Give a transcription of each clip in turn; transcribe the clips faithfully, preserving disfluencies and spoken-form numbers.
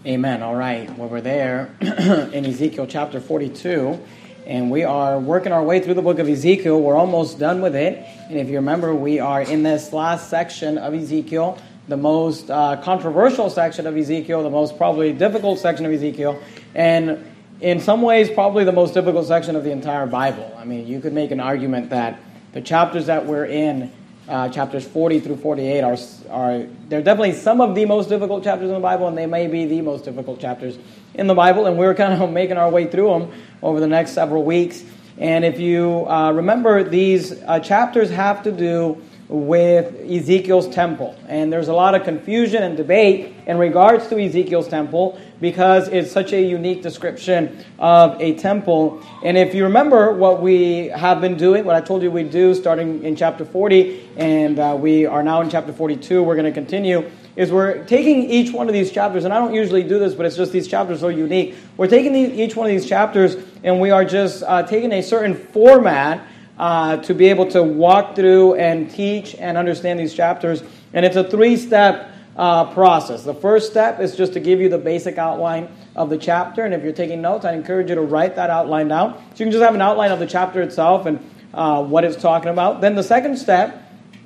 Amen. All right. Well, we're there in Ezekiel chapter forty-two, and we are working our way through the book of Ezekiel. We're almost done with it. And if you remember, we are in this last section of Ezekiel, the most uh, controversial section of Ezekiel, the most probably difficult section of Ezekiel, and in some ways, probably the most difficult section of the entire Bible. I mean, you could make an argument that the chapters that we're in, Uh, chapters forty through forty-eight are, are they're definitely some of the most difficult chapters in the Bible, and they may be the most difficult chapters in the Bible, and we're kind of making our way through them over the next several weeks. And if you uh, remember, these uh, chapters have to do with Ezekiel's temple, and there's a lot of confusion and debate in regards to Ezekiel's temple because it's such a unique description of a temple. And if you remember what we have been doing, what I told you we'd do starting in chapter forty, and uh, we are now in chapter forty-two, we're going to continue, is we're taking each one of these chapters, and I don't usually do this, but it's just these chapters are so unique. We're taking the, each one of these chapters, and we are just uh, taking a certain format Uh, to be able to walk through and teach and understand these chapters. And it's a three-step uh, process. The first step is just to give you the basic outline of the chapter. And if you're taking notes, I encourage you to write that outline down. So you can just have an outline of the chapter itself and uh, what it's talking about. Then the second step,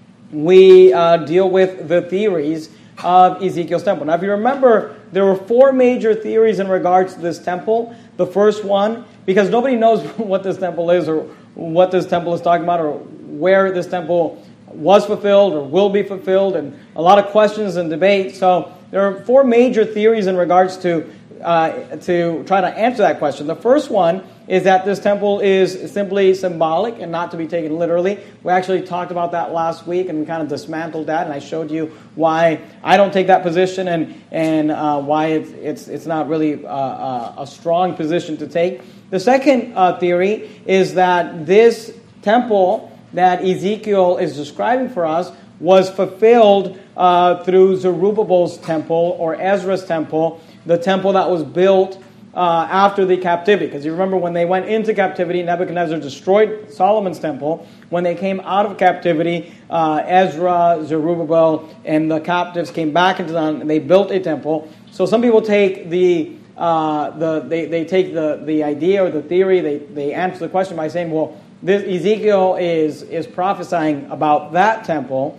we uh, deal with the theories of Ezekiel's temple. Now, if you remember, there were four major theories in regards to this temple. The first one, because nobody knows what this temple is or what this temple is talking about or where this temple was fulfilled or will be fulfilled, and a lot of questions and debate. So there are four major theories in regards to uh, to try to answer that question. The first one is that this temple is simply symbolic and not to be taken literally. We actually talked about that last week, and we kind of dismantled that, and I showed you why I don't take that position and and uh, why it's it's it's not really uh, a strong position to take. The second uh, theory is that this temple that Ezekiel is describing for us was fulfilled uh, through Zerubbabel's temple or Ezra's temple, the temple that was built uh, after the captivity. Because you remember when they went into captivity, Nebuchadnezzar destroyed Solomon's temple. When they came out of captivity, uh, Ezra, Zerubbabel, and the captives came back into the, and they built a temple. So some people take the Uh, the they, they take the, the idea or the theory, they, they answer the question by saying, well, this Ezekiel is, is prophesying about that temple.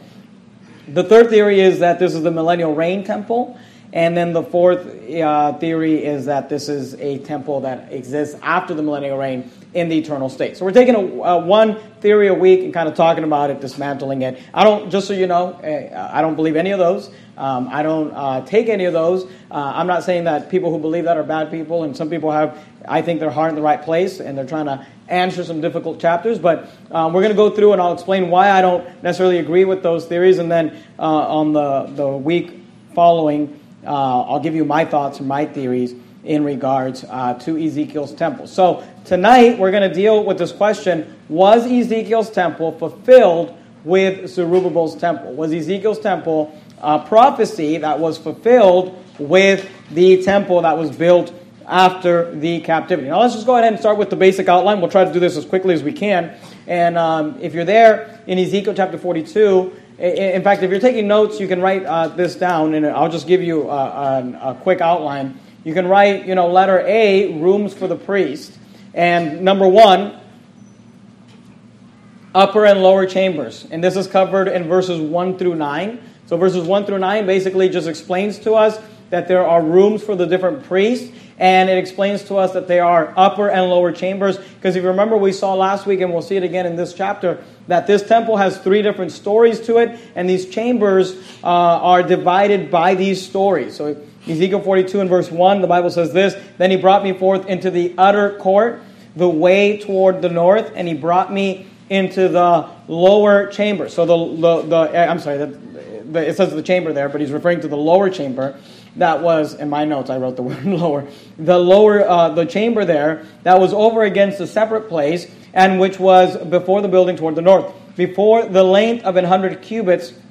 The third theory is that this is the millennial reign temple. And then the fourth uh, theory is that this is a temple that exists after the millennial reign in the eternal state. So we're taking a, uh, one theory a week and kind of talking about it, dismantling it. I don't, just so you know, I don't believe any of those. Um, I don't uh, take any of those. Uh, I'm not saying that people who believe that are bad people, and some people have, I think, their heart in the right place, and they're trying to answer some difficult chapters. But um, we're going to go through, and I'll explain why I don't necessarily agree with those theories, and then uh, on the, the week following, uh, I'll give you my thoughts and my theories in regards uh, to Ezekiel's temple. So tonight, we're going to deal with this question, was Ezekiel's temple fulfilled with Zerubbabel's temple? Was Ezekiel's temple a prophecy that was fulfilled with the temple that was built after the captivity? Now let's just go ahead and start with the basic outline. We'll try to do this as quickly as we can. And um, if you're there in Ezekiel chapter forty-two, in fact, if you're taking notes, you can write uh, this down, and I'll just give you a, a, a quick outline. You can write, you know, letter A, rooms for the priest, and number one, upper and lower chambers. And this is covered in verses one through nine. So verses one through nine basically just explains to us that there are rooms for the different priests, and it explains to us that they are upper and lower chambers. Because if you remember, we saw last week, and we'll see it again in this chapter, that this temple has three different stories to it, and these chambers uh, are divided by these stories. So Ezekiel forty-two and verse one, the Bible says this, "Then he brought me forth into the utter court, the way toward the north, and he brought me into the lower chamber." So the, the, the I'm sorry, the, the, it says the chamber there, but he's referring to the lower chamber. That was, in my notes, I wrote the word lower. The lower, uh, the chamber there, that was over against a separate place, and which was before the building toward the north. Before the length of an hundred cubits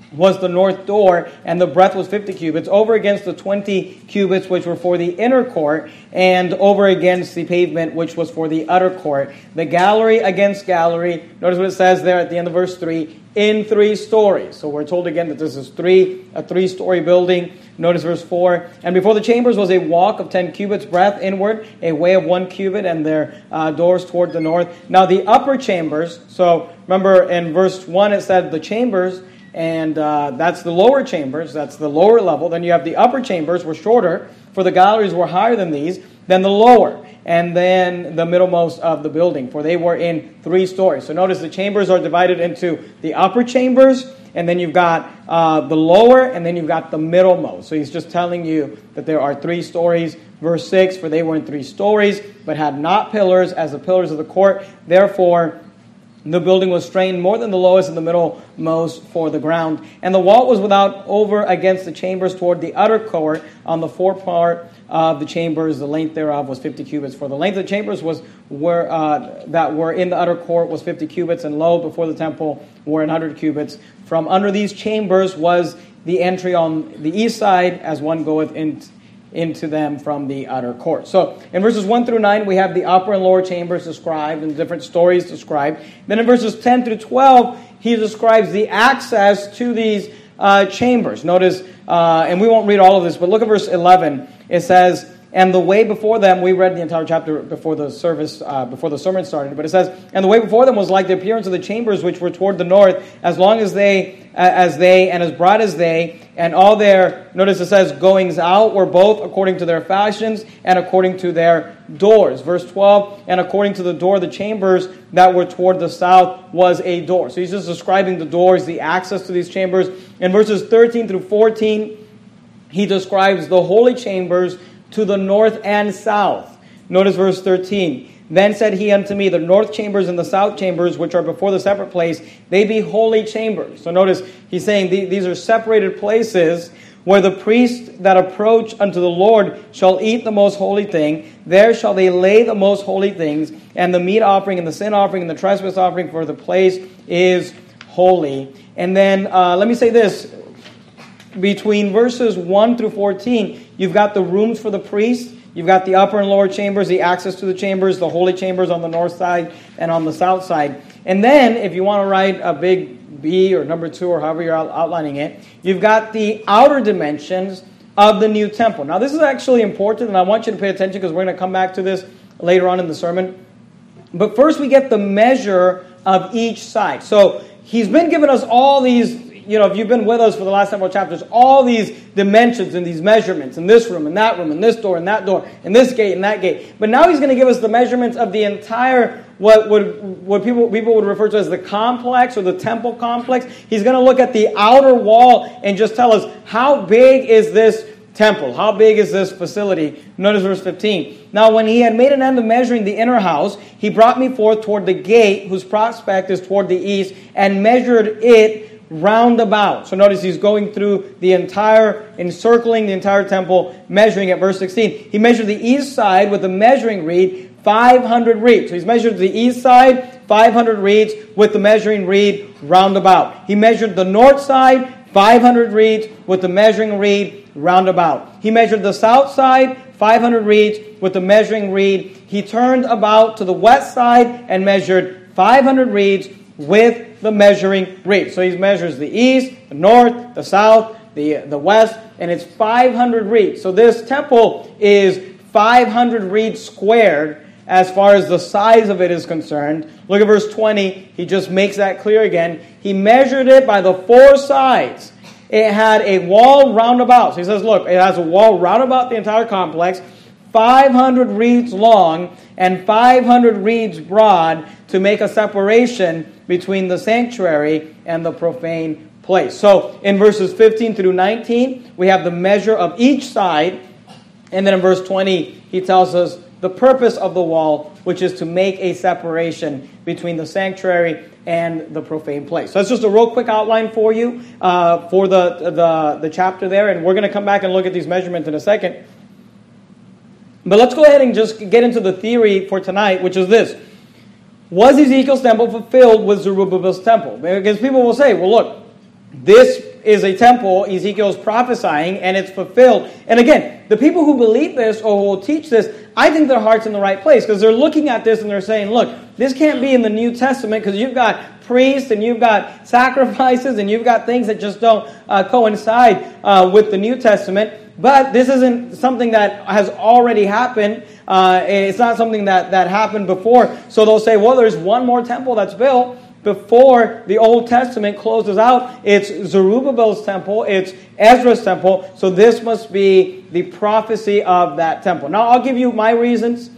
was the north door, and the breadth was fifty cubits, over against the twenty cubits which were for the inner court, and over against the pavement which was for the outer court. The gallery against gallery, notice what it says there at the end of verse three, in three stories. So we're told again that this is three a three-story building. Notice verse four, and before the chambers was a walk of ten cubits breadth inward, a way of one cubit, and their uh, doors toward the north. Now the upper chambers, so remember in verse one it said the chambers, and uh, that's the lower chambers, that's the lower level. Then you have the upper chambers were shorter, for the galleries were higher than these, than the lower, and then the middlemost of the building, for they were in three stories. So notice the chambers are divided into the upper chambers, and then you've got uh, the lower, and then you've got the middlemost. So he's just telling you that there are three stories. Verse six, for they were in three stories, but had not pillars as the pillars of the court. Therefore, the building was strained more than the lowest and the middlemost for the ground. And the wall was without over against the chambers toward the outer court on the forepart of the chambers. The length thereof was fifty cubits. For the length of the chambers was were uh, that were in the outer court was fifty cubits, and lo, before the temple were an hundred cubits. From under these chambers was the entry on the east side, as one goeth in, into them from the outer court. So in verses one through nine, we have the upper and lower chambers described and different stories described. Then in verses ten through twelve, he describes the access to these uh, chambers. Notice, uh, and we won't read all of this, but look at verse eleven. It says, and the way before them, we read the entire chapter before the service, uh, before the sermon started, but it says, and the way before them was like the appearance of the chambers which were toward the north, as long as they, uh, as they, and as broad as they, and all their, notice it says, goings out were both according to their fashions and according to their doors. Verse twelve, and according to the door, the chambers that were toward the south was a door. So he's just describing the doors, the access to these chambers. In verses thirteen through fourteen, he describes the holy chambers to the north and south. Notice verse thirteen. Then said he unto me, the north chambers and the south chambers, which are before the separate place, they be holy chambers. So notice, he's saying these are separated places where the priests that approach unto the Lord shall eat the most holy thing. There shall they lay the most holy things, and the meat offering and the sin offering and the trespass offering, for the place is holy. And then, uh, let me say this. Between verses one through fourteen, you've got the rooms for the priests. You've got the upper and lower chambers, the access to the chambers, the holy chambers on the north side and on the south side. And then, if you want to write a big B or number two or however you're outlining it, you've got the outer dimensions of the new temple. Now, this is actually important, and I want you to pay attention because we're going to come back to this later on in the sermon. But first, we get the measure of each side. So, he's been giving us all these. You know, if you've been with us for the last several chapters, all these dimensions and these measurements in this room and that room and this door and that door and this gate and that gate. But now he's going to give us the measurements of the entire, what would what people people would refer to as the complex or the temple complex. He's going to look at the outer wall and just tell us, how big is this temple? How big is this facility? Notice verse fifteen. Now when he had made an end of measuring the inner house, he brought me forth toward the gate, whose prospect is toward the east, and measured it round about. So notice he's going through the entire, encircling the entire temple, measuring it. Verse sixteen, he measured the east side with the measuring reed, five hundred reeds. So he's measured the east side, five hundred reeds, with the measuring reed round about. He measured the north side, five hundred reeds, with the measuring reed round about. He measured the south side, five hundred reeds, with the measuring reed. He turned about to the west side and measured five hundred reeds with the measuring reed. So he measures the east, the north, the south, the, the west, and it's five hundred reeds. So this temple is five hundred reeds squared as far as the size of it is concerned. Look at verse twenty. He just makes that clear again. He measured it by the four sides. It had a wall round about. So he says, look, it has a wall round about the entire complex, five hundred reeds long and five hundred reeds broad, to make a separation between the sanctuary and the profane place. So in verses fifteen through nineteen, we have the measure of each side. And then in verse twenty, he tells us the purpose of the wall, which is to make a separation between the sanctuary and the profane place. So that's just a real quick outline for you uh, for the, the, the chapter there. And we're going to come back and look at these measurements in a second. But let's go ahead and just get into the theory for tonight, which is this. Was Ezekiel's temple fulfilled with Zerubbabel's temple? Because people will say, well, look, this is a temple Ezekiel's prophesying, and it's fulfilled. And again, the people who believe this or who will teach this, I think their heart's in the right place, because they're looking at this and they're saying, look, this can't be in the New Testament, because you've got priests and you've got sacrifices and you've got things that just don't uh, coincide uh, with the New Testament. But this isn't something that has already happened. Uh, it's not something that, that happened before. So they'll say, well, there's one more temple that's built before the Old Testament closes out. It's Zerubbabel's temple. It's Ezra's temple. So this must be the prophecy of that temple. Now, I'll give you my reasons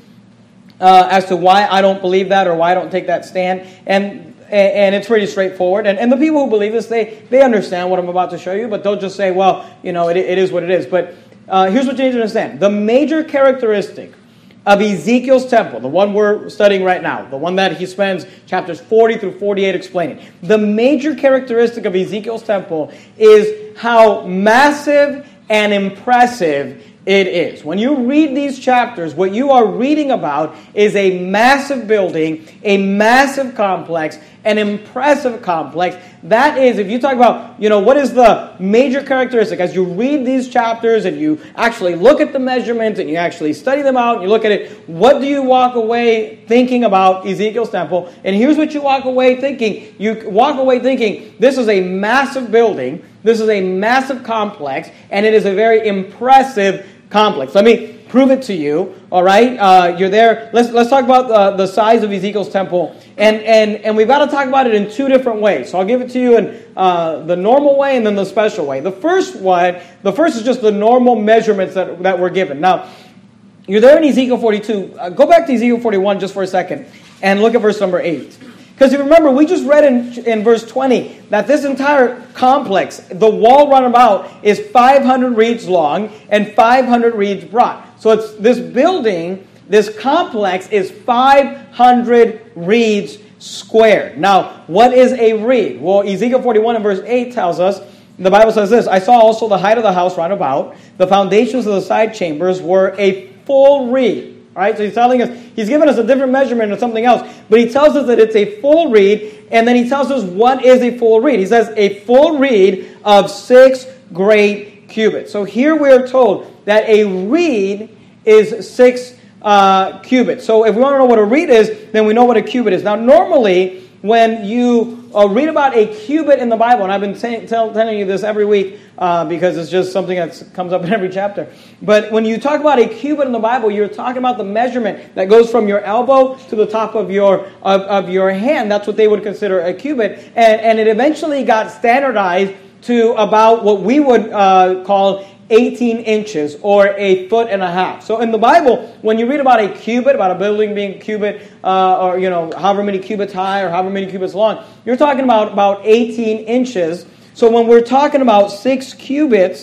uh, as to why I don't believe that or why I don't take that stand. And and it's pretty straightforward. And, and the people who believe this, they, they understand what I'm about to show you, but they'll just say, well, you know, it, it is what it is. But uh, here's what you need to understand. The major characteristic of Ezekiel's temple, the one we're studying right now, the one that he spends chapters forty through forty-eight explaining, the major characteristic of Ezekiel's temple is how massive and impressive it is. When you read these chapters, what you are reading about is a massive building, a massive complex, an impressive complex. That is, if you talk about, you know, what is the major characteristic, as you read these chapters and you actually look at the measurements and you actually study them out and you look at it, what do you walk away thinking about Ezekiel's temple? And here's what you walk away thinking. You walk away thinking, this is a massive building, this is a massive complex, and it is a very impressive complex. Let me prove it to you. All right, uh, you're there. Let's let's talk about the, the size of Ezekiel's temple, and and and we've got to talk about it in two different ways. So I'll give it to you in uh, the normal way and then the special way. The first one, the first is just the normal measurements that that we're given. Now, you're there in Ezekiel forty-two. Uh, go back to Ezekiel forty-one just for a second and look at verse number eight. Because you remember, we just read in, in verse twenty that this entire complex, the wall runabout, is five hundred reeds long and five hundred reeds broad. So it's this building, this complex is five hundred reeds squared. Now, what is a reed? Well, Ezekiel forty-one and verse eight tells us, the Bible says this, I saw also the height of the house round about. The foundations of the side chambers were a full reed. All right, so he's telling us, he's given us a different measurement or something else, but he tells us that it's a full reed, and then he tells us what is a full reed. He says a full reed of six great cubits. So here we are told that a reed is six uh, cubits. So if we want to know what a reed is, then we know what a cubit is. Now, normally, when you uh, read about a cubit in the Bible, and I've been t- tell, telling you this every week uh, because it's just something that comes up in every chapter. But when you talk about a cubit in the Bible, you're talking about the measurement that goes from your elbow to the top of your of, of your hand. That's what they would consider a cubit. And, and it eventually got standardized to about what we would uh, call eighteen inches or a foot and a half. So in the Bible, when you read about a cubit, about a building being a cubit, uh, or you know, however many cubits high or however many cubits long, you're talking about about eighteen inches. So when we're talking about six cubits,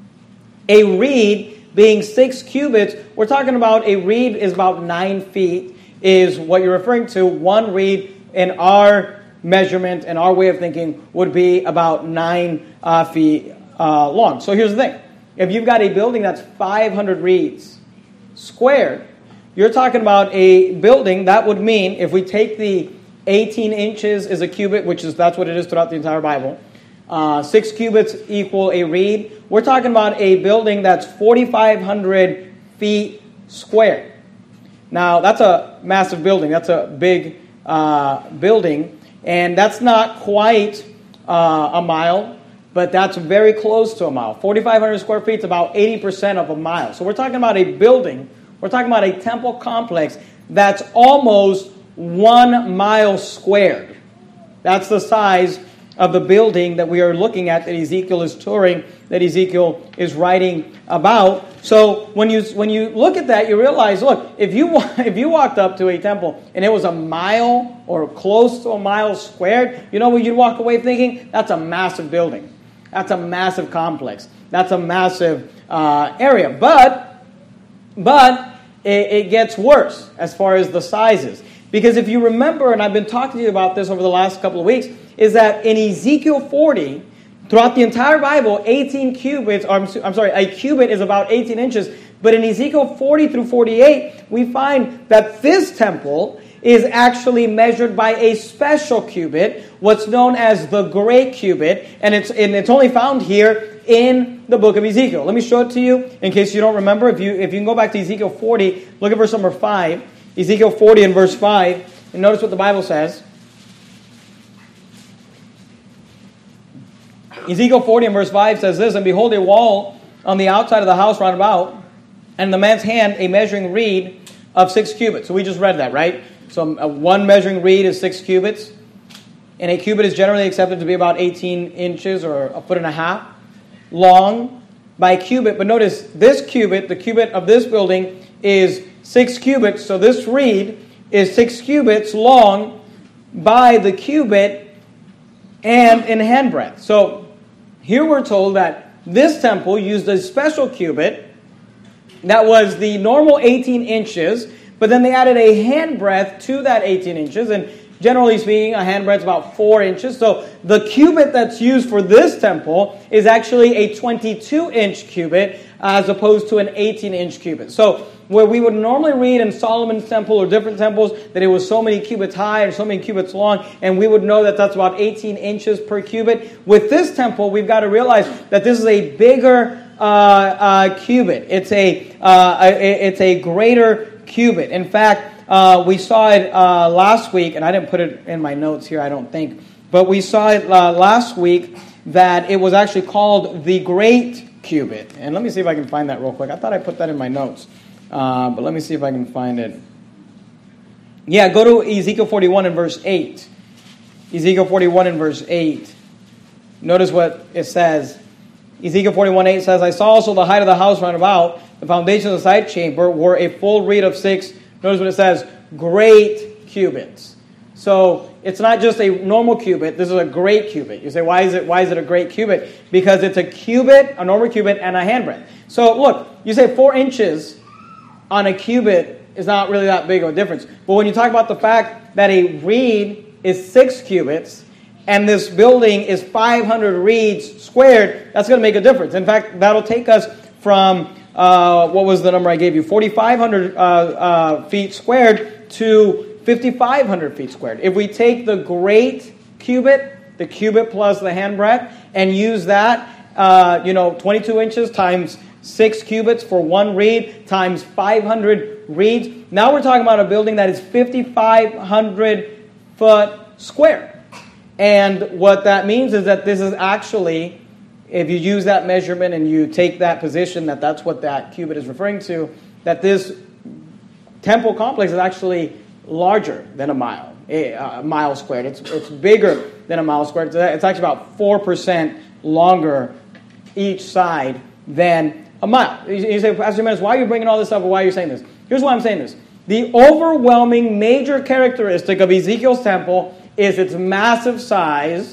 a reed being six cubits, we're talking about a reed is about nine feet, is what you're referring to. One reed in our measurement and our way of thinking would be about nine uh, feet uh, long. So here's the thing. If you've got a building that's five hundred reeds squared, you're talking about a building that would mean, if we take the eighteen inches is a cubit, which is that's what it is throughout the entire Bible, uh, six cubits equal a reed, we're talking about a building that's forty-five hundred feet squared. Now, that's a massive building. That's a big uh, building, and that's not quite uh, a mile, but that's very close to a mile. forty-five hundred square feet is about eighty percent of a mile. So we're talking about a building, we're talking about a temple complex that's almost one mile squared. That's the size of the building that we are looking at, that Ezekiel is touring, that Ezekiel is writing about. So when you when you look at that, you realize, look, if you if you walked up to a temple and it was a mile or close to a mile squared, you know what you'd walk away thinking? That's a massive building. That's a massive complex. That's a massive uh, area. But, but it, it gets worse as far as the sizes. Because if you remember, and I've been talking to you about this over the last couple of weeks, is that in Ezekiel forty, throughout the entire Bible, eighteen cubits, or I'm, I'm sorry, a cubit is about eighteen inches. But in Ezekiel forty through forty-eight, we find that this temple is actually measured by a special cubit, what's known as the great cubit, and it's and it's only found here in the book of Ezekiel. Let me show it to you in case you don't remember. If you if you can go back to Ezekiel forty, look at verse number five. Ezekiel forty and verse five, and notice what the Bible says. Ezekiel forty and verse five says this, "And behold, a wall on the outside of the house round about, and in the man's hand a measuring reed of six cubits." So we just read that, right? So uh, one measuring reed is six cubits. And a cubit is generally accepted to be about eighteen inches or a foot and a half long by cubit. But notice this cubit, the cubit of this building, is six cubits. So this reed is six cubits long by the cubit and in handbreadth. So here we're told that this temple used a special cubit that was the normal eighteen inches, but then they added a handbreadth to that eighteen inches, and generally speaking, a handbreadth is about four inches. So the cubit that's used for this temple is actually a twenty-two inch cubit as opposed to an eighteen inch cubit. So where we would normally read in Solomon's temple or different temples that it was so many cubits high and so many cubits long, and we would know that that's about eighteen inches per cubit. With this temple, we've got to realize that this is a bigger uh, uh, cubit. It's a, uh, a it's a greater cubit. In fact, Uh, we saw it uh, last week, and I didn't put it in my notes here, I don't think. But we saw it uh, last week that it was actually called the Great Cubit. And let me see if I can find that real quick. I thought I put that in my notes. Uh, but let me see if I can find it. Yeah, go to Ezekiel forty-one and verse eight. Ezekiel forty-one and verse eight. Notice what it says. Ezekiel forty-one eight says, "I saw also the height of the house round about. The foundations of the side chamber were a full reed of six." Notice what it says, great cubits. So it's not just a normal cubit. This is a great cubit. You say, why is it why is it a great cubit? Because it's a cubit, a normal cubit, and a handbreadth. So look, you say four inches on a cubit is not really that big of a difference. But when you talk about the fact that a reed is six cubits and this building is five hundred reeds squared, that's going to make a difference. In fact, that'll take us from Uh, what was the number I gave you? forty-five hundred uh, uh, feet squared to fifty-five hundred feet squared. If we take the great cubit, the cubit plus the handbreadth, and use that, uh, you know, twenty-two inches times six cubits for one reed times five hundred reeds. Now we're talking about a building that is fifty-five hundred foot square. And what that means is that this is actually, if you use that measurement and you take that position, that that's what that cubit is referring to, that this temple complex is actually larger than a mile, a, a mile squared. It's it's bigger than a mile squared. It's actually about four percent longer each side than a mile. You say, Pastor Jimenez, why are you bringing all this up, or why are you saying this? Here's why I'm saying this. The overwhelming major characteristic of Ezekiel's temple is its massive size,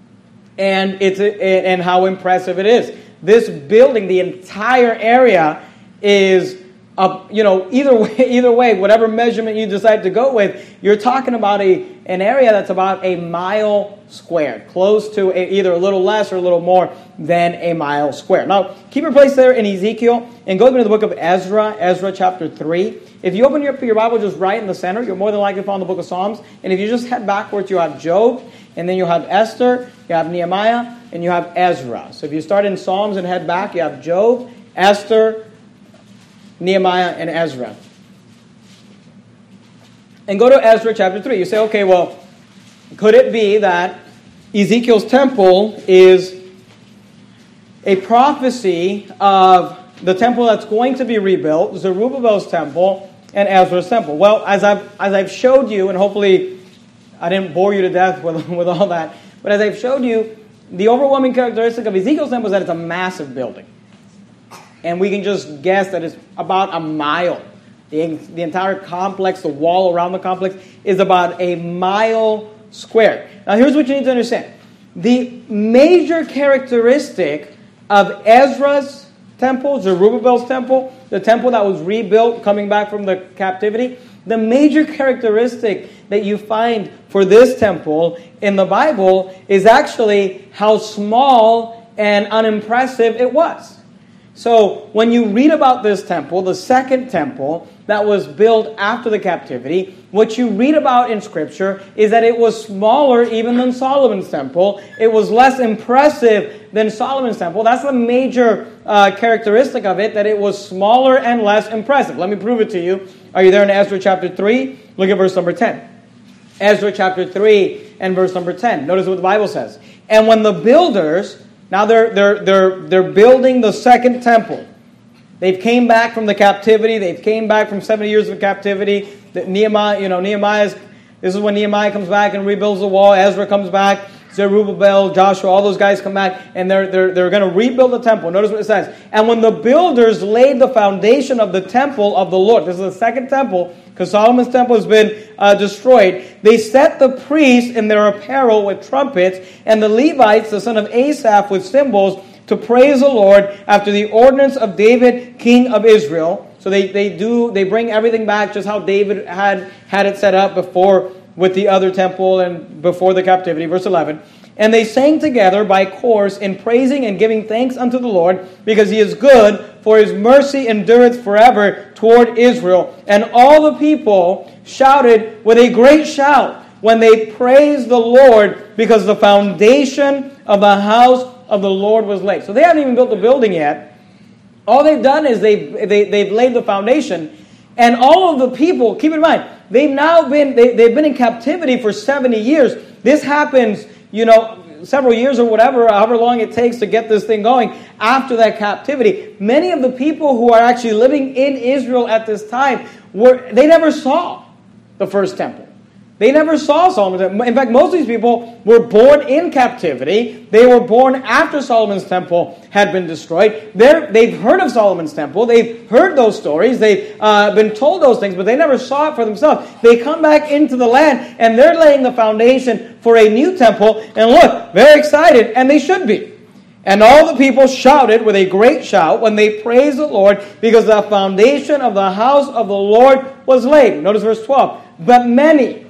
and it's and how impressive it is. This building, the entire area, is a, you know either way, either way, whatever measurement you decide to go with, you're talking about a an area that's about a mile squared, close to a, either a little less or a little more than a mile square. Now, keep your place there in Ezekiel and go to the book of Ezra, Ezra chapter three. If you open your, your Bible just right in the center, you're more than likely to find the book of Psalms. And if you just head backwards, you have Job, and then you have Esther, you have Nehemiah, and you have Ezra. So if you start in Psalms and head back, you have Job, Esther, Nehemiah, and Ezra. And go to Ezra chapter three. You say, okay, well, could it be that Ezekiel's temple is a prophecy of the temple that's going to be rebuilt, Zerubbabel's temple, and Ezra's temple? Well, as I've as I've showed you, and hopefully I didn't bore you to death with, with all that, but as I've showed you, the overwhelming characteristic of Ezekiel's temple is that it's a massive building. And we can just guess that it's about a mile. The, the entire complex, the wall around the complex, is about a mile square. Now here's what you need to understand. The major characteristic of Ezra's temple, Zerubbabel's temple, the temple that was rebuilt coming back from the captivity, the major characteristic that you find for this temple in the Bible is actually how small and unimpressive it was. So when you read about this temple, the second temple, that was built after the captivity, what you read about in Scripture is that it was smaller even than Solomon's temple. It was less impressive than Solomon's temple. That's the major uh, characteristic of it, that it was smaller and less impressive. Let me prove it to you. Are you there in Ezra chapter three? Look at verse number ten. Ezra chapter three and verse number ten. Notice what the Bible says. And when the builders, now they're they're they're they're building the second temple. They've came back from the captivity. They've came back from seventy years of captivity. The Nehemiah, you know, Nehemiah's, this is when Nehemiah comes back and rebuilds the wall. Ezra comes back. Zerubbabel, Joshua, all those guys come back, and they're they're they're going to rebuild the temple. Notice what it says. And when the builders laid the foundation of the temple of the Lord, this is the second temple, because Solomon's temple has been uh, destroyed, they set the priests in their apparel with trumpets, and the Levites, the son of Asaph, with cymbals, to praise the Lord after the ordinance of David, king of Israel. So they, they do they bring everything back just how David had had it set up before with the other temple and before the captivity. Verse eleven. And they sang together by course in praising and giving thanks unto the Lord, because he is good, for his mercy endureth forever toward Israel. And all the people shouted with a great shout when they praised the Lord, because the foundation of the house of the Lord was laid. So they haven't even built the building yet. All they've done is they've, they, they've laid the foundation. And all of the people, keep in mind, they've now been, they, they've been in captivity for seventy years. This happens, you know, several years or whatever, however long it takes to get this thing going after that captivity. Many of the people who are actually living in Israel at this time, were they never saw the first temple. They never saw Solomon's temple. In fact, most of these people were born in captivity. They were born after Solomon's temple had been destroyed. They're, they've heard of Solomon's temple. They've heard those stories. They've uh, been told those things, but they never saw it for themselves. They come back into the land, and they're laying the foundation for a new temple. And look, very excited, and they should be. And all the people shouted with a great shout when they praised the Lord, because the foundation of the house of the Lord was laid. Notice verse twelve. But many...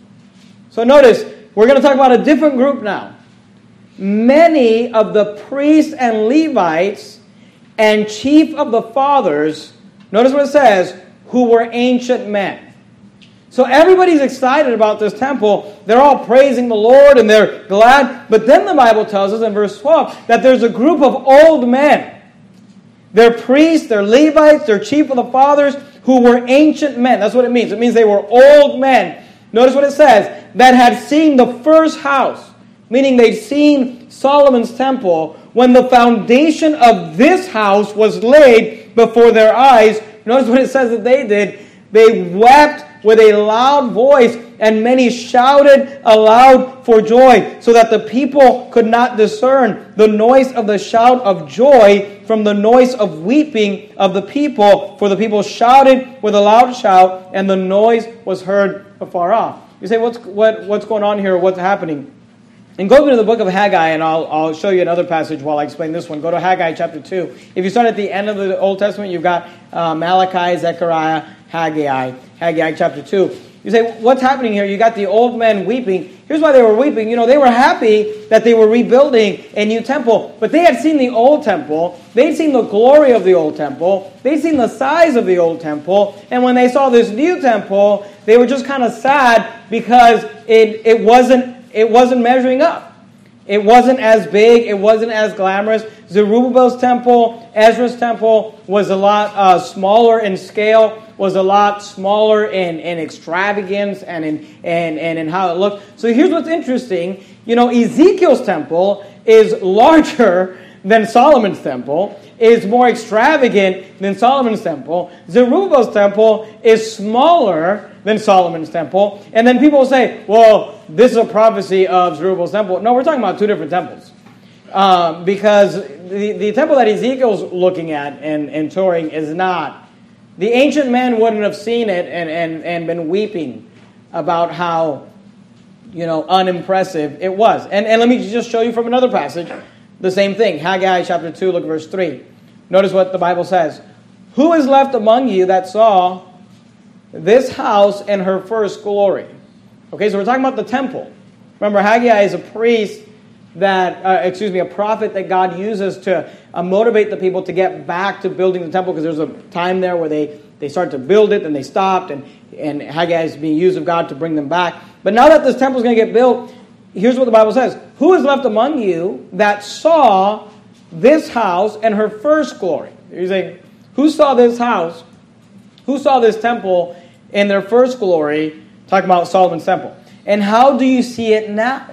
So notice, we're going to talk about a different group now. Many of the priests and Levites and chief of the fathers, notice what it says, who were ancient men. So everybody's excited about this temple. They're all praising the Lord and they're glad. But then the Bible tells us in verse twelve that there's a group of old men. They're priests, they're Levites, they're chief of the fathers who were ancient men. That's what it means. It means they were old men. Notice what it says, that had seen the first house, meaning they'd seen Solomon's temple, when the foundation of this house was laid before their eyes. Notice what it says that they did. They wept with a loud voice, and many shouted aloud for joy, so that the people could not discern the noise of the shout of joy from the noise of weeping of the people. For the people shouted with a loud shout, and the noise was heard afar off. You say, what's what what's going on here? What's happening? And go to the book of Haggai, and I'll I'll show you another passage while I explain this one. Go to Haggai chapter two. If you start at the end of the Old Testament, you've got uh, Malachi, Zechariah, Haggai, Haggai chapter two. You say, what's happening here? You got the old men weeping. Here's why they were weeping. You know, they were happy that they were rebuilding a new temple, but they had seen the old temple. They'd seen the glory of the old temple. They'd seen the size of the old temple. And when they saw this new temple, they were just kind of sad because it, it wasn't it wasn't measuring up. It wasn't as big. It wasn't as glamorous. Zerubbabel's temple, Ezra's temple was a lot uh, smaller in scale, was a lot smaller in, in extravagance and in and, and in how it looked. So here's what's interesting. You know, Ezekiel's temple is larger than Solomon's temple, is more extravagant than Solomon's temple. Zerubbabel's temple is smaller than Solomon's temple. And then people will say, well, this is a prophecy of Zerubbabel's temple. No, we're talking about two different temples. Um, because the, the temple that Ezekiel's looking at and, and touring is not. The ancient men wouldn't have seen it and, and, and been weeping about how, you know, unimpressive it was. And, and let me just show you from another passage the same thing. Haggai chapter two, look at verse three. Notice what the Bible says. Who is left among you that saw this house in her first glory? Okay, so we're talking about the temple. Remember, Haggai is a priest that, uh, excuse me, a prophet that God uses to uh, motivate the people to get back to building the temple, because there's a time there where they, they started to build it, then they stopped, and, and Haggai is being used of God to bring them back. But now that this temple is going to get built, here's what the Bible says. Who is left among you that saw this house and her first glory? You're saying, who saw this house? Who saw this temple in their first glory? Talking about Solomon's temple. And how do you see it now?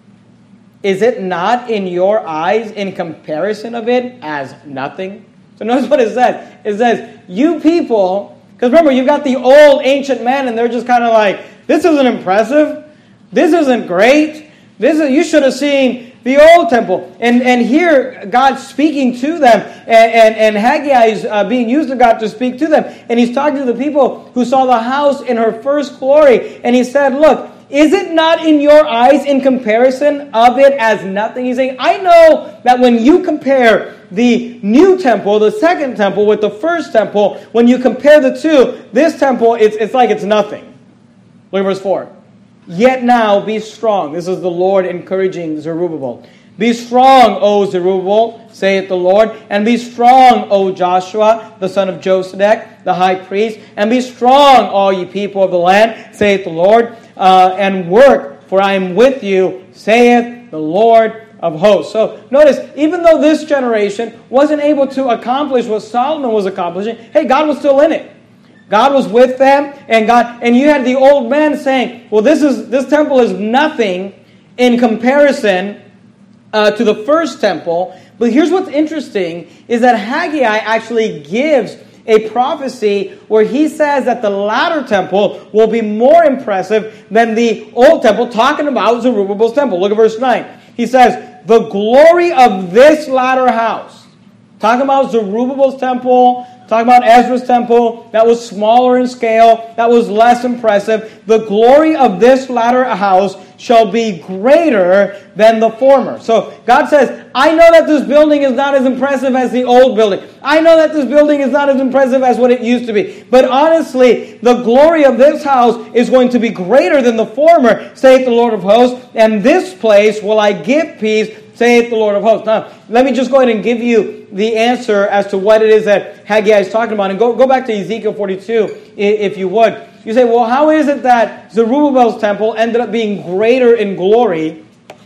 Is it not in your eyes in comparison of it as nothing? So notice what it says. It says, you people, because remember, you've got the old ancient men, and they're just kind of like, this isn't impressive. This isn't great. This is, you should have seen the old temple. And and here, God's speaking to them. And, and, and Haggai is uh, being used of God to speak to them. And he's talking to the people who saw the house in her first glory. And he said, look, is it not in your eyes in comparison of it as nothing? He's saying, I know that when you compare the new temple, the second temple, with the first temple, when you compare the two, this temple, it's, it's like it's nothing. Look at verse four. Yet now be strong. This is the Lord encouraging Zerubbabel. Be strong, O Zerubbabel, saith the Lord, and be strong, O Joshua, the son of Josedek, the high priest, and be strong, all ye people of the land, saith the Lord, uh, and work, for I am with you, saith the Lord of hosts. So notice, even though this generation wasn't able to accomplish what Solomon was accomplishing, hey, God was still in it. God was with them, and God, and you had the old man saying, well, this is this temple is nothing in comparison uh, to the first temple. But here's what's interesting, is that Haggai actually gives a prophecy where he says that the latter temple will be more impressive than the old temple, talking about Zerubbabel's temple. Look at verse nine. He says, the glory of this latter house, talking about Zerubbabel's temple, talking about Ezra's temple, that was smaller in scale, that was less impressive. The glory of this latter house shall be greater than the former. So God says, I know that this building is not as impressive as the old building. I know that this building is not as impressive as what it used to be. But honestly, the glory of this house is going to be greater than the former, saith the Lord of hosts. And this place will I give peace, saith the Lord of hosts. Now, let me just go ahead and give you the answer as to what it is that Haggai is talking about. And go, go back to Ezekiel forty-two, if you would. You say, well, how is it that Zerubbabel's temple ended up being greater in glory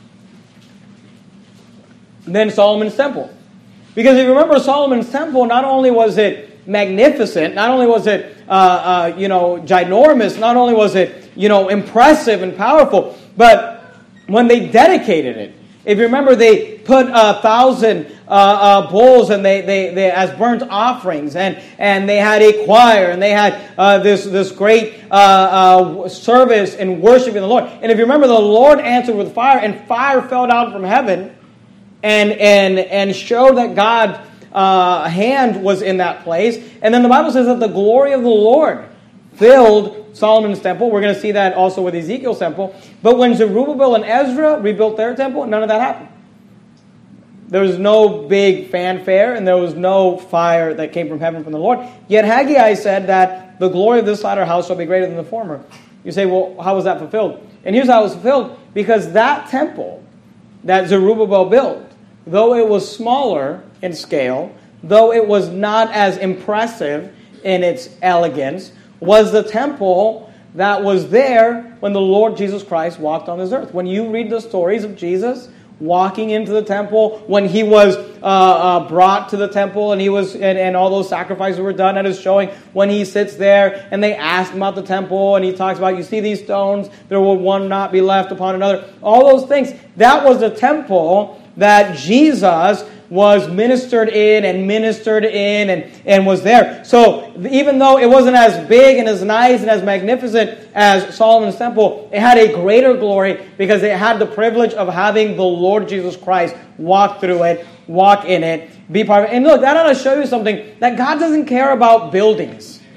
than Solomon's temple? Because if you remember, Solomon's temple, not only was it magnificent, not only was it, uh, uh, you know, ginormous, not only was it, you know, impressive and powerful, but when they dedicated it, if you remember, they put a thousand uh, uh, bulls and they, they, they as burnt offerings, and, and they had a choir, and they had uh, this this great uh, uh, service and worshiping the Lord. And if you remember, the Lord answered with fire, and fire fell down from heaven, and and and showed that God's uh, hand was in that place. And then the Bible says that the glory of the Lord filled Solomon's temple. We're going to see that also with Ezekiel's temple. But when Zerubbabel and Ezra rebuilt their temple, none of that happened. There was no big fanfare, and there was no fire that came from heaven from the Lord. Yet Haggai said that the glory of this latter house shall be greater than the former. You say, well, how was that fulfilled? And here's how it was fulfilled. Because that temple that Zerubbabel built, though it was smaller in scale, though it was not as impressive in its elegance, was the temple that was there when the Lord Jesus Christ walked on this earth. When you read the stories of Jesus walking into the temple, when he was uh, uh, brought to the temple, and he was and, and all those sacrifices were done at his showing, when he sits there and they ask him about the temple, and he talks about, you see these stones, there will one not be left upon another. All those things. That was the temple that Jesus was ministered in and ministered in and, and was there. So even though it wasn't as big and as nice and as magnificent as Solomon's temple, it had a greater glory because it had the privilege of having the Lord Jesus Christ walk through it, walk in it, be part of it. And look, that ought to show you something, that God doesn't care about buildings.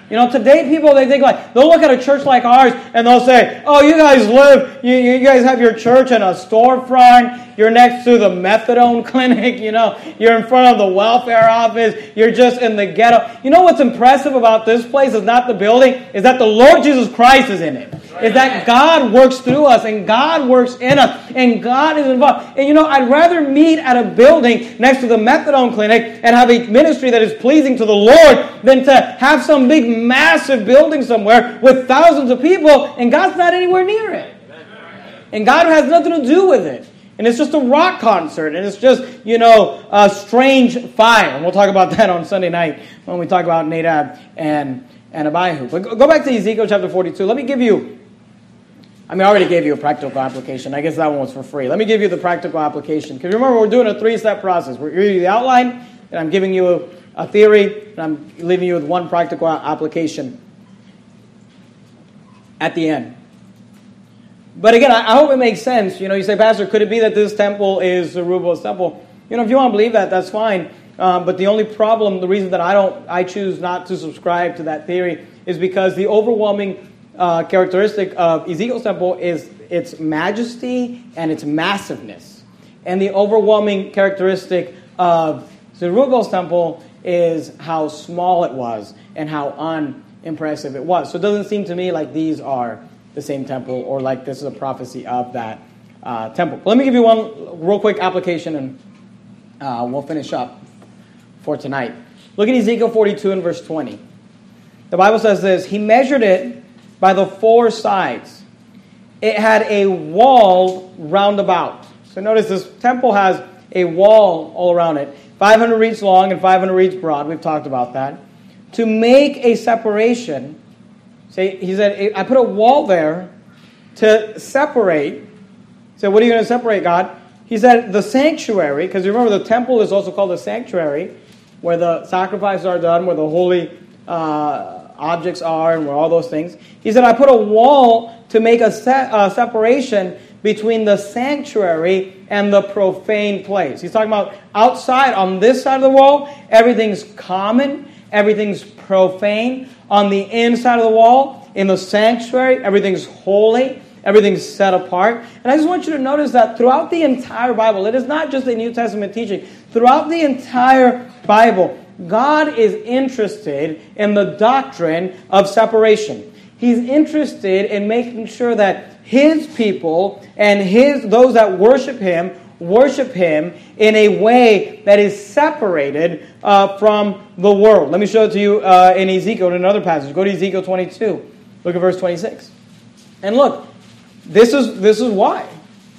You know, today people, they think like, they'll look at a church like ours and they'll say, oh, you guys live, you, you guys have your church in a storefront, you're next to the methadone clinic, you know, you're in front of the welfare office, you're just in the ghetto. You know what's impressive about this place is not the building, is that the Lord Jesus Christ is in it. Is that God works through us and God works in us and God is involved. And you know, I'd rather meet at a building next to the methadone clinic and have a ministry that is pleasing to the Lord than to have some big massive building somewhere with thousands of people and God's not anywhere near it. And God has nothing to do with it. And it's just a rock concert and it's just, you know, a strange fire. And we'll talk about that on Sunday night when we talk about Nadab and, and Abihu. But go back to Ezekiel chapter forty-two. Let me give you I mean, I already gave you a practical application. I guess that one was for free. Let me give you the practical application. Because remember, we're doing a three-step process. We're giving you the outline, and I'm giving you a, a theory, and I'm leaving you with one practical application at the end. But again, I, I hope it makes sense. You know, you say, Pastor, could it be that this temple is Zerubbabel's temple? You know, if you want to believe that, that's fine. Um, but the only problem, the reason that I don't, I choose not to subscribe to that theory is because the overwhelming Uh, characteristic of Ezekiel's temple is its majesty and its massiveness. And the overwhelming characteristic of Zerubbabel's temple is how small it was and how unimpressive it was. So it doesn't seem to me like these are the same temple or like this is a prophecy of that uh, temple. But let me give you one real quick application and uh, we'll finish up for tonight. Look at Ezekiel forty-two and verse twenty. The Bible says this, he measured it by the four sides. It had a wall round about. So notice this temple has a wall all around it. five hundred reeds long and five hundred reeds broad. We've talked about that. To make a separation. Say, he said, I put a wall there to separate. So what are you going to separate, God? He said the sanctuary, because remember the temple is also called the sanctuary, where the sacrifices are done, where the holy uh, objects are and where all those things. He said, I put a wall to make a se- uh, separation between the sanctuary and the profane place. He's talking about outside, on this side of the wall, everything's common, everything's profane. On the inside of the wall, in the sanctuary, everything's holy, everything's set apart. And I just want you to notice that throughout the entire Bible, it is not just a New Testament teaching. Throughout the entire Bible, God is interested in the doctrine of separation. He's interested in making sure that His people and His those that worship Him worship Him in a way that is separated uh, from the world. Let me show it to you uh, in Ezekiel, in another passage. Go to Ezekiel twenty-two. Look at verse twenty-six. And look, this is this is why.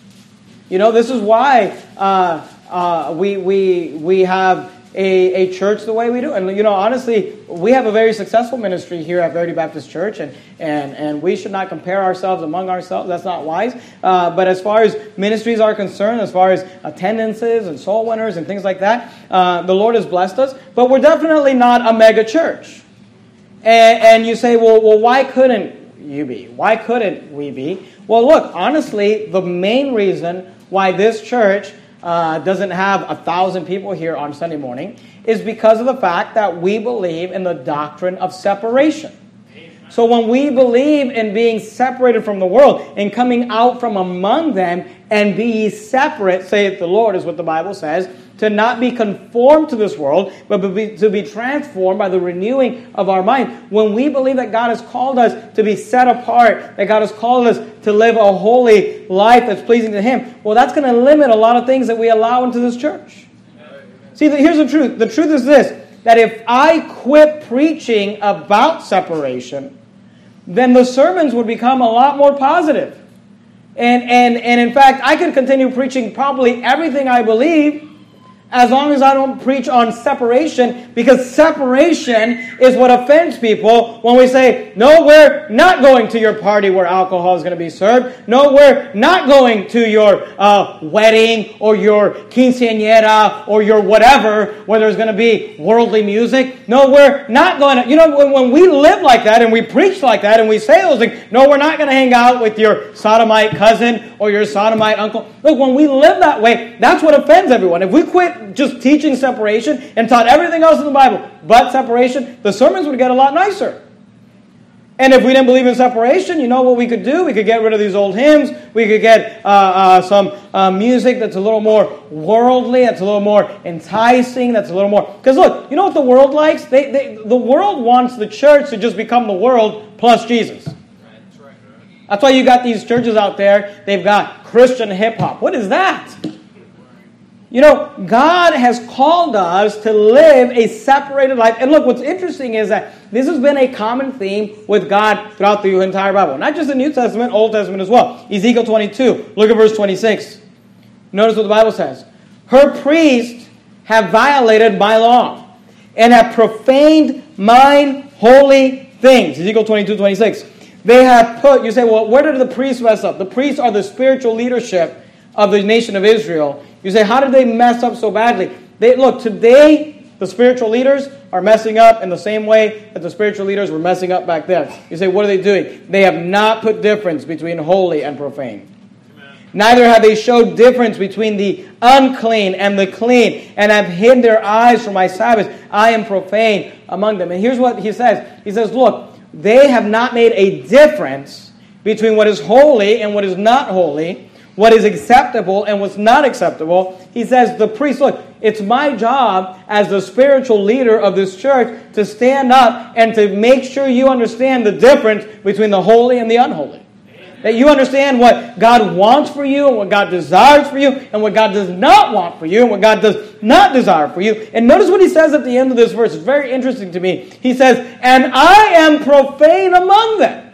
You know, this is why uh, uh, we we we have A, a church the way we do. And, you know, honestly, we have a very successful ministry here at Verity Baptist Church, and, and, and we should not compare ourselves among ourselves. That's not wise. Uh, but as far as ministries are concerned, as far as attendances and soul winners and things like that, uh, the Lord has blessed us. But we're definitely not a mega church. And, and you say, well, well, why couldn't you be? Why couldn't we be? Well, look, honestly, the main reason why this church Uh, doesn't have a thousand people here on Sunday morning is because of the fact that we believe in the doctrine of separation. So when we believe in being separated from the world and coming out from among them and be ye separate, saith the Lord, is what the Bible says, to not be conformed to this world, but be, to be transformed by the renewing of our mind. When we believe that God has called us to be set apart, that God has called us to live a holy life that's pleasing to Him, well, that's going to limit a lot of things that we allow into this church. See, here's the truth. The truth is this, that if I quit preaching about separation, then the sermons would become a lot more positive. And, and, and in fact, I could continue preaching probably everything I believe as long as I don't preach on separation, because separation is what offends people when we say, no, we're not going to your party where alcohol is going to be served. No, we're not going to your uh, wedding or your quinceañera or your whatever where there's going to be worldly music. No, we're not going to, you know, when, when we live like that and we preach like that and we say those things, no, we're not going to hang out with your sodomite cousin or your sodomite uncle. Look, when we live that way, that's what offends everyone. If we quit just teaching separation and taught everything else in the Bible but separation, the sermons would get a lot nicer. And if we didn't believe in separation, you know what we could do? We could get rid of these old hymns. We could get uh, uh, some uh, music that's a little more worldly, that's a little more enticing, that's a little more... Because look, you know what the world likes? They, they, the world wants the church to just become the world plus Jesus. That's why you got these churches out there. They've got Christian hip-hop. What is that? You know, God has called us to live a separated life. And look, what's interesting is that this has been a common theme with God throughout the entire Bible. Not just the New Testament, Old Testament as well. Ezekiel twenty-two, look at verse twenty-six. Notice what the Bible says. Her priests have violated my law and have profaned mine holy things. Ezekiel twenty-two, twenty-six. They have put, you say, well, where did the priests mess up? The priests are the spiritual leadership of the nation of Israel. You say, how did they mess up so badly? They, look, today, the spiritual leaders are messing up in the same way that the spiritual leaders were messing up back then. You say, what are they doing? They have not put difference between holy and profane. Amen. Neither have they showed difference between the unclean and the clean, and have hid their eyes from my Sabbath. I am profane among them. And here's what he says. He says, look, they have not made a difference between what is holy and what is not holy, what is acceptable and what's not acceptable. He says, the priest, look, it's my job as the spiritual leader of this church to stand up and to make sure you understand the difference between the holy and the unholy. That you understand what God wants for you and what God desires for you and what God does not want for you and what God does not desire for you. And notice what he says at the end of this verse. It's very interesting to me. He says, and I am profane among them.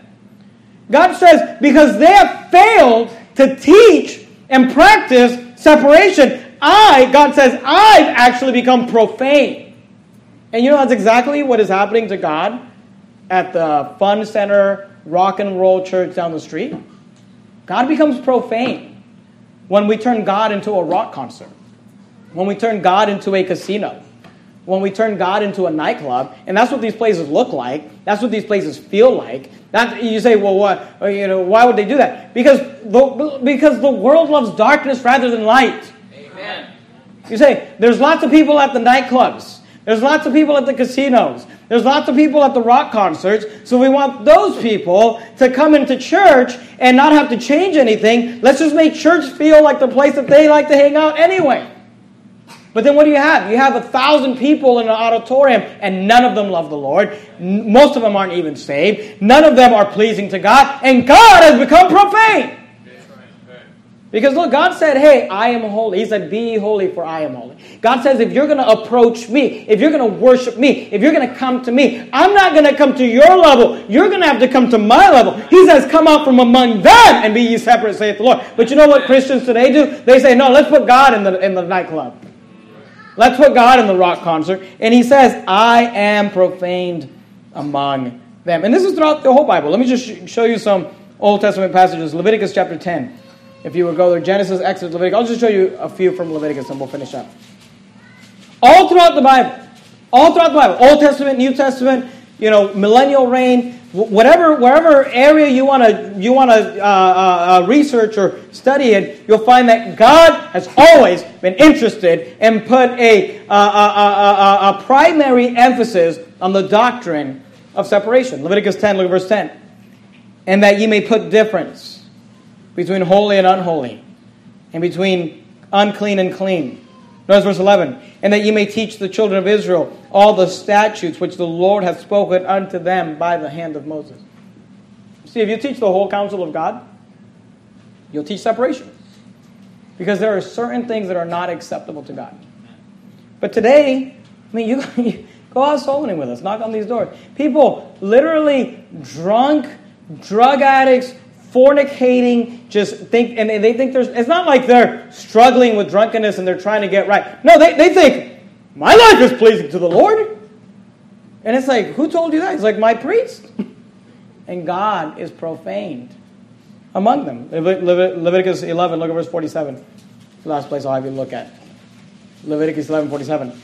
God says, because they have failed to teach and practice separation, I, God says, I've actually become profane. And you know that's exactly what is happening to God at the Fun Center rock and roll church down the street. God becomes profane when we turn God into a rock concert, when we turn God into a casino, when we turn God into a nightclub. And that's what these places look like. That's what these places feel like. That, you say, well, what? You know, why would they do that? Because the, because the world loves darkness rather than light. Amen. You say, there's lots of people at the nightclubs. There's lots of people at the casinos. There's lots of people at the rock concerts. So we want those people to come into church and not have to change anything. Let's just make church feel like the place that they like to hang out anyway. But then what do you have? You have a thousand people in an auditorium and none of them love the Lord. Most of them aren't even saved. None of them are pleasing to God. And God has become profane. Because look, God said, hey, I am holy. He said, be ye holy for I am holy. God says, if you're going to approach me, if you're going to worship me, if you're going to come to me, I'm not going to come to your level. You're going to have to come to my level. He says, come out from among them and be ye separate, saith the Lord. But you know what Christians today do? They say, no, let's put God in the, in the nightclub. Let's put God in the rock concert. And he says, I am profaned among them. And this is throughout the whole Bible. Let me just show you some Old Testament passages. Leviticus chapter ten. If you would go there, Genesis, Exodus, Leviticus. I'll just show you a few from Leviticus and we'll finish up. All throughout the Bible. All throughout the Bible. Old Testament, New Testament, you know, millennial reign, whatever, wherever area you want to you want to uh, uh, research or study in, you'll find that God has always been interested and put a, uh, a, a, a, a primary emphasis on the doctrine of separation. Leviticus ten, look at verse ten. And that ye may put difference between holy and unholy, and between unclean and clean. Notice verse eleven. And that ye may teach the children of Israel all the statutes which the Lord hath spoken unto them by the hand of Moses. See, if you teach the whole counsel of God, you'll teach separation. Because there are certain things that are not acceptable to God. But today, I mean, you, you go out soul winning with us. Knock on these doors. People literally drunk, drug addicts, fornicating, just think, and they think there's, it's not like they're struggling with drunkenness and they're trying to get right. No, they, they think, my life is pleasing to the Lord. And it's like, who told you that? It's like, my priest. And God is profaned among them. Levit- Leviticus eleven, look at verse forty-seven. The last place I'll have you look at. Leviticus eleven, forty-seven.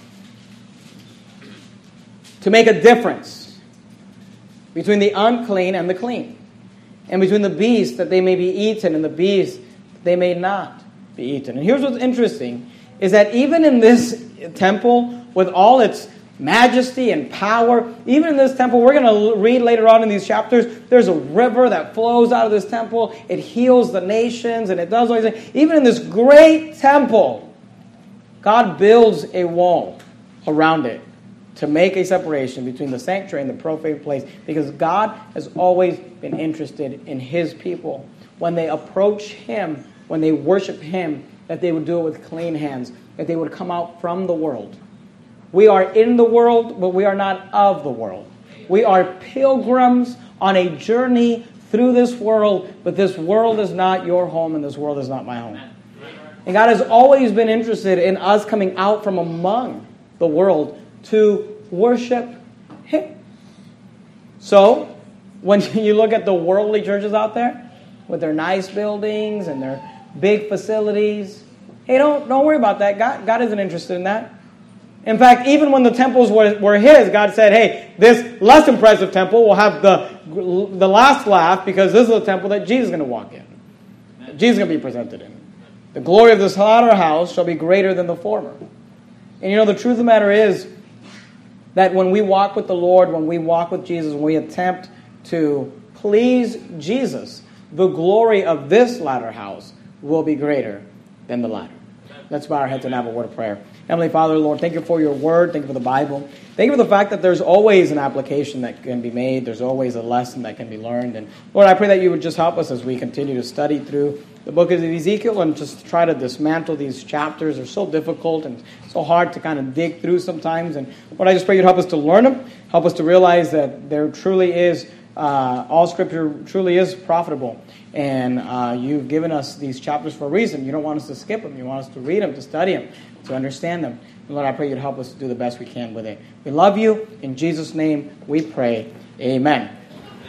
To make a difference between the unclean and the clean, and between the beasts that they may be eaten and the beasts that they may not be eaten. And here's what's interesting, is that even in this temple, with all its majesty and power. Even in this temple, we're going to read later on in these chapters, there's a river that flows out of this temple. It heals the nations and it does all these things. Even in this great temple, God builds a wall around it to make a separation between the sanctuary and the profane place, because God has always been interested in his people. When they approach him, when they worship him, that they would do it with clean hands, that they would come out from the world. We are in the world, but we are not of the world. We are pilgrims on a journey through this world, but this world is not your home and this world is not my home. And God has always been interested in us coming out from among the world to worship him. So, when you look at the worldly churches out there, with their nice buildings and their big facilities, hey, don't, don't worry about that. God, God isn't interested in that. In fact, even when the temples were, were his, God said, hey, this less impressive temple will have the, the last laugh, because this is the temple that Jesus is going to walk in. Jesus is going to be presented in. The glory of this latter house shall be greater than the former. And you know, the truth of the matter is that when we walk with the Lord, when we walk with Jesus, when we attempt to please Jesus, the glory of this latter house will be greater than the latter. Let's bow our heads and have a word of prayer. Heavenly Father, Lord, thank you for your word. Thank you for the Bible. Thank you for the fact that there's always an application that can be made. There's always a lesson that can be learned. And Lord, I pray that you would just help us as we continue to study through the book of Ezekiel and just try to dismantle these chapters. They're so difficult and so hard to kind of dig through sometimes. And Lord, I just pray you'd help us to learn them. Help us to realize that there truly is, uh, all Scripture truly is profitable. And uh, you've given us these chapters for a reason. You don't want us to skip them. You want us to read them, to study them, to understand them. And Lord, I pray you'd help us to do the best we can with it. We love you. In Jesus' name we pray. Amen.